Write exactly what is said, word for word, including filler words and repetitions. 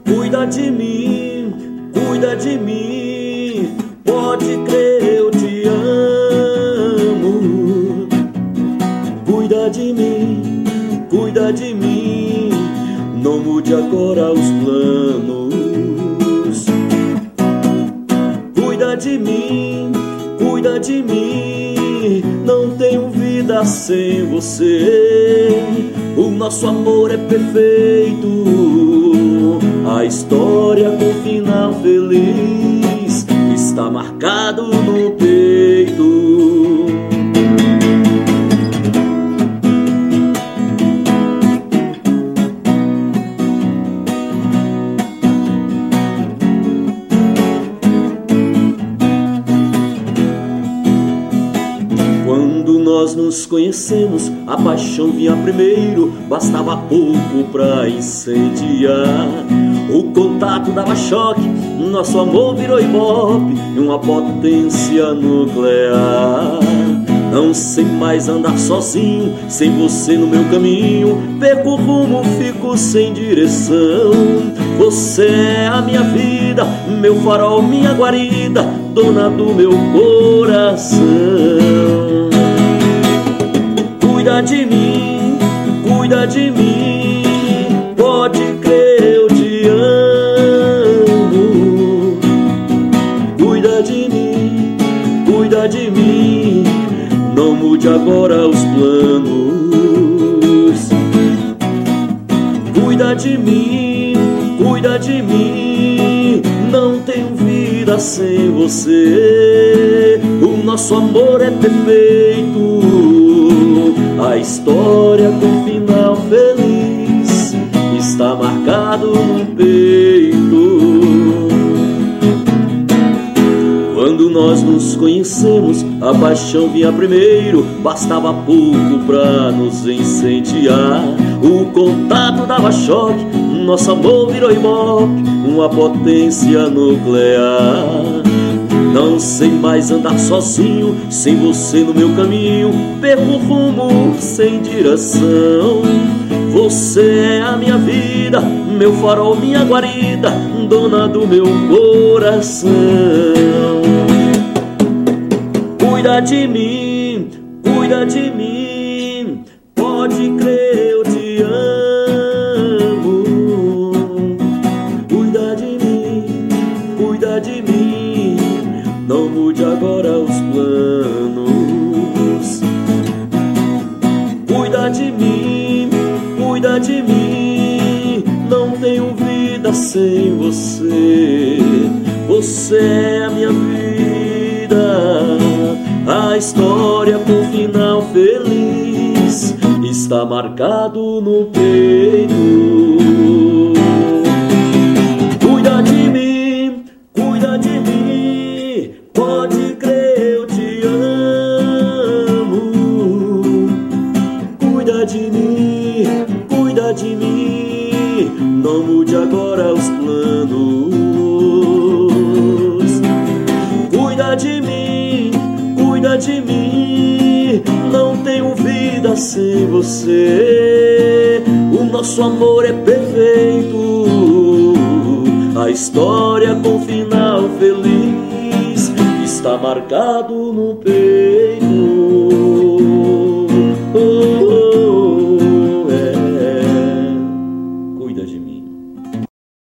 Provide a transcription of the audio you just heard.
Cuida de mim, cuida de mim, pode crer, eu te amo. Cuida de mim, cuida de mim, não mude agora os planos. Cuida de mim, cuida de mim, não tenho vida sem você. O nosso amor é perfeito, a história com final feliz está marcado no peito. Quando nós nos conhecemos, a paixão vinha primeiro, bastava pouco pra incendiar. O contato dava choque, nosso amor virou ibope e uma potência nuclear. Não sei mais andar sozinho, sem você no meu caminho. Perco o rumo, fico sem direção. Você é a minha vida, meu farol, minha guarida, dona do meu coração. Cuida de mim, cuida de mim, pode crer, eu te amo. Cuida de mim, cuida de mim, não mude agora os planos. Cuida de mim, cuida de mim, não tenho vida sem você. O nosso amor é perfeito, a história com final feliz está marcado no peito. Quando nós nos conhecemos, a paixão vinha primeiro, bastava pouco pra nos incendiar. O contato dava choque, nosso amor virou ibope, uma potência nuclear. Não sei mais andar sozinho, sem você no meu caminho. Perco o rumo, sem direção. Você é a minha vida, meu farol, minha guarida, dona do meu coração. Cuida de mim, cuida de mim, pode crer, eu te amo. Cuida de mim, cuida de mim, não mude agora os planos. Cuida de mim, cuida de mim, não tenho vida sem você. Você é a minha vida, a história com final feliz está marcado no peito. Cuida de mim, cuida de mim, pode crer, eu te amo. Cuida de mim, cuida de mim, não mude agora os planos. Cuida de mim, cuida de mim, não tenho vida sem você. O nosso amor é perfeito, a história com final feliz está marcado no peito.